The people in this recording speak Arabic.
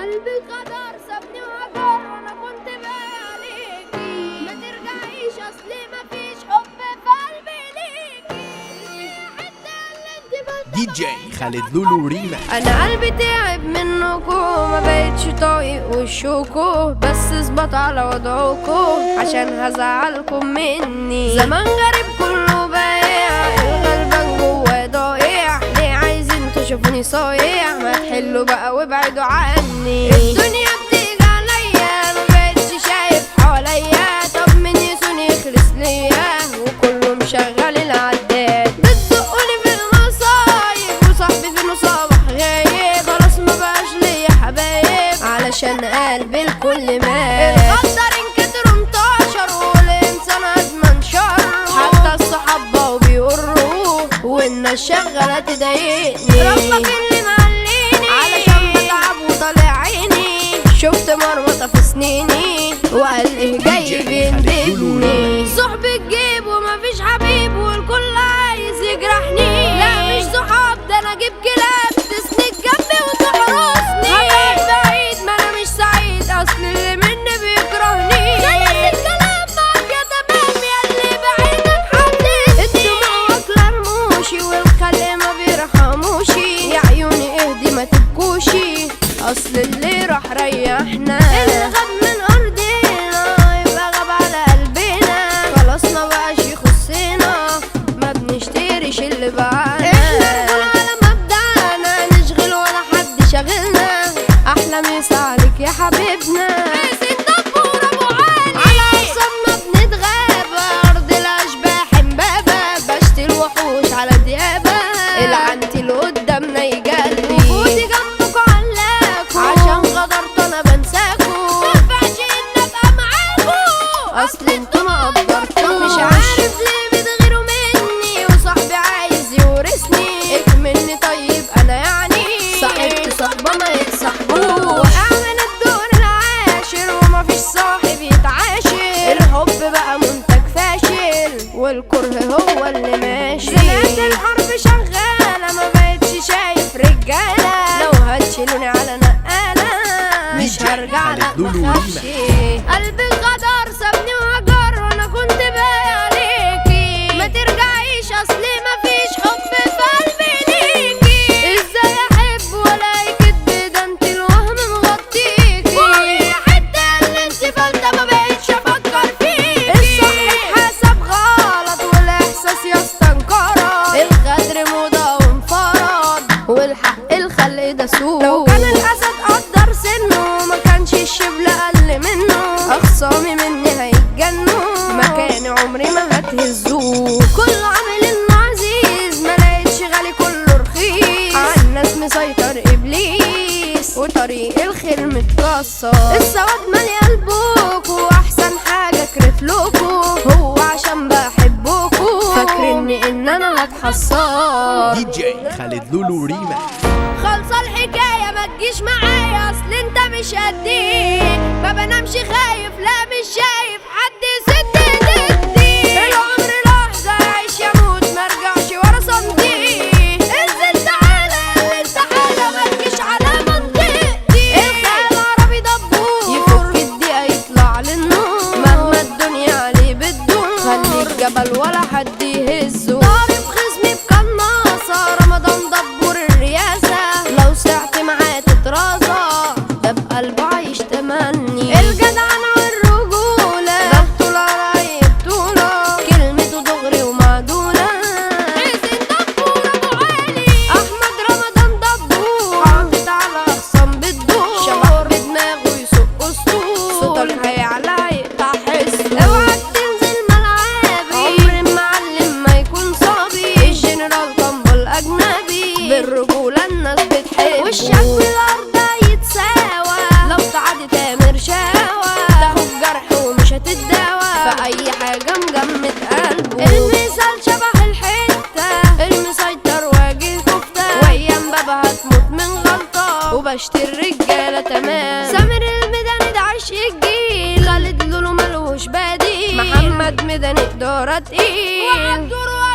قلبي قدر سابني وهجر وانا كنت باقي عليكي، ما ترجعيش اصلي مفيش حب في قلبي ليكي. دي جي خالد لولو ريما. انا قلبي تعب منكو، ما بقتش طايق وشوكو، بس اثبت على وضعكو عشان هزعلكم مني. زمان غريب كله بايع، الغلبان جوا ضايع، ليه عايزين تشوفوني صايع؟ ما تحلوا بقى وابعدوا عني. الدنيا بتيجي عليا، ما بقتش شايف حواليا، طب مين يسوني يخلص ليا؟ وكله مشغل العداد، بتزقوني في المصايب، وصاحبي في صباح غايب، خلاص ما بقاش ليا حبايب، علشان قلبي الكل مات. الغدار انكتروا انتشروا، والانسان ادمن شر، حتى الصحاب بقوا بيقروا، والناس شغاله تضايقني. ربك اللي معليني علشان بتعب وطالع عيني، شفت مرمطه في سنيني وقال ايه جاي بيندبني. صحبي تجيب ومفيش حبيب، والكل عايز يجرحني. لا مش صحاب، ده انا اجيب كلاب تسند جنبي وتحرسني. هبعد بعيد ما انا مش سعيد، اصل اللي مني بيكرهني. خلص الكلام معاك يا تمام، ياللي بعيدك حددني. الدموع واكله رموشي، والخل ما بيرحموشي، يا عيوني اهدي ما تبكوشي، اصل اللي راح ريحنا. اللي غاب من ارضنا يبقى غاب على قلبنا، خلاص ما بقاش يخصنا، ما بنشتريش اللي بعنا. احنا نقول على مبدأنا، نشغل ولا حد شاغلنا، احلى مسا عليك يا حبيبنا. على اعصابنا بنتغابى، ارض الاشباح امبابة، بشتي الوحوش على ديابة، العنتي اللي قدامنا يجلي. وجودي جنبكوا علاكوا، عشان غدرت انا بنساكوا، مينفعش ان ابقى معاكوا، اصل انتوا ما قدرتوش. مش عارف ليه بتغيروا مني، وصاحبي عايز يورثني، اكملني طيب انا يعني صاحبت صاحبه ما يتصاحبوش. وقع من الدور العاشر، ومفيش صاحب يتعاشر، الحب بقى منتج فاشل، والكره هو اللي ماشي. زنقت الحرب شغاله، ما بقتش شايف رجاله، لو هتشيلوني على نقاله مش هرجع لا مخافش. قلبي الغدر سابني وهجر وانا كنت باقي عليكي، ما ترجعيش اصلي مفيش حب في قلبي ليكي. ازاي احب ولا كدب، ده انت الوهم مغطيكي، وهي حته اللي انت فلتة ما بقتش افكر فيكي. الصح اتحسب غلط، والاحساس يستنكرك، الغدر موضه وانفرد، والحق الخلق ده سوق. لو كان الاسد قدر سنه، ما كانش الشبل اقل منه، اخصامي مني هيتجنوا، مكاني عمري ما هتهزوه. كله عامل انه عزيز، ما لقيتش غالي كله رخيص، عالناس مسيطر ابليس، وطريق الخير متكسر. السواد مالي قلبكوا، واحسن حاجه كرفلكوا، هو عشان بحبكوا فاكرني ان انا هتحصر. دي جي خالد لولو ريما. خلصة الحكاية ما تجيش معايا، اصل انت مش قدي، ما بنامش خايف، لا مش شايف حد يسد ضدي. العمر لحظة عيش يموت، مرجعش ورا صمتي، انزل تعالى اللي انت حالة، ما تجيش على منطقتي. الخيال عربي دبور، يفك الدقيقة يطلع للنور، مهما الدنيا عليه بتدور، خليك جبل ولا حد يهزه. ضارب خصمي بقناصة، رمضان دبور الرياسة، لو سعت معاه تترازى، ده بقلبه عايش تمني. الجدعنة والرجولة، ده بطولة رايق بطولة، كلمته دغري ومعدولة. حسين دبور ابو علي، احمد رمضان دبور، حاطط على اخصام بتدور، شبح بدماغه يسوق اسطول، صوتك هيعلى هيقطع حسه. اوعك تنزل ملعبي، عمر المعلم ما يكون صبي، الجنرال طنبل اجنبي، بالرجولة الناس بتحب، وشك في الارض هيتساوى، لو تعدي تامر شاوى، تاخد جرح ومش هتتداوى، فأي حاجة مجمد قلبه. المثال شبح الحتة، المسيطر واجه كفتة، وايام بابا هتموت من غلطة، وبشتري الرجالة تمام. سامر الميداني ده عشق الجيل، خالد لولو ملوش بديل، محمد ميداني إدارة تقيل،